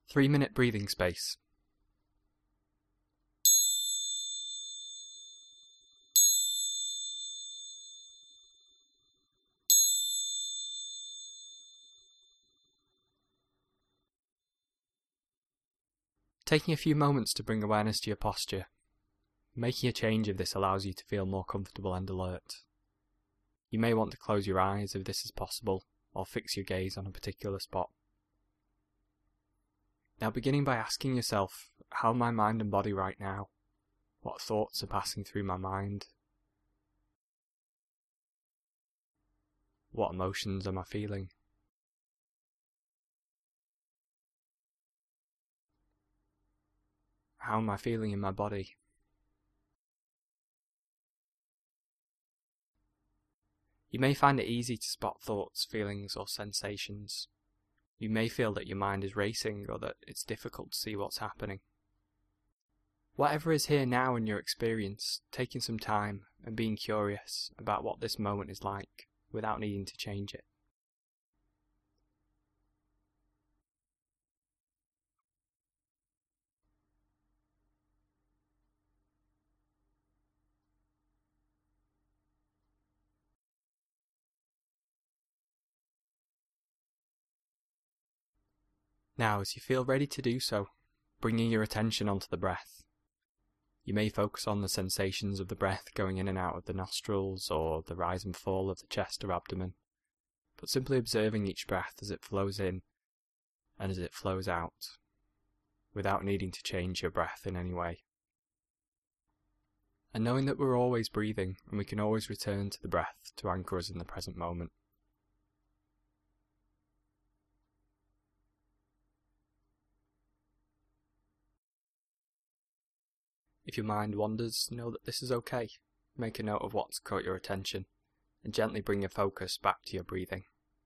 3-minute breathing space. Taking a few moments to bring awareness to your posture. Making a change if this allows you to feel more comfortable and alert. You may want to close your eyes if this is possible, or fix your gaze on a particular spot. Now beginning by asking yourself, how are my mind and body right now? What thoughts are passing through my mind? What emotions am I feeling? How am I feeling in my body? You may find it easy to spot thoughts, feelings, or sensations. You may feel that your mind is racing or that it's difficult to see what's happening. Whatever is here now in your experience, taking some time and being curious about what this moment is like without needing to change it. Now, as you feel ready to do so, bringing your attention onto the breath. You may focus on the sensations of the breath going in and out of the nostrils or the rise and fall of the chest or abdomen, but simply observing each breath as it flows in and as it flows out, without needing to change your breath in any way. And knowing that we're always breathing and we can always return to the breath to anchor us in the present moment. If your mind wanders, know that this is okay. Make a note of what's caught your attention, and gently bring your focus back to your breathing.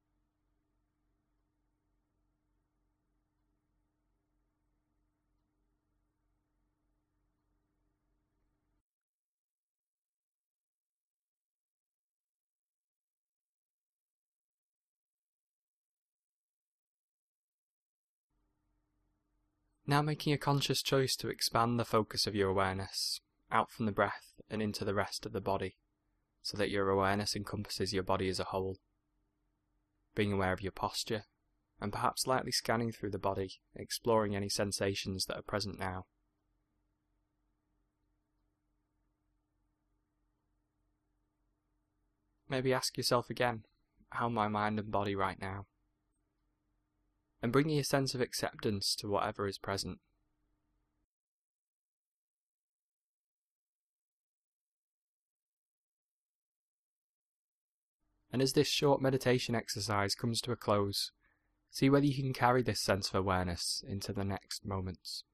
Now making a conscious choice to expand the focus of your awareness, out from the breath and into the rest of the body, so that your awareness encompasses your body as a whole. Being aware of your posture, and perhaps lightly scanning through the body, exploring any sensations that are present now. Maybe ask yourself again, how are my mind and body right now? And bringing a sense of acceptance to whatever is present. And as this short meditation exercise comes to a close, see whether you can carry this sense of awareness into the next moments.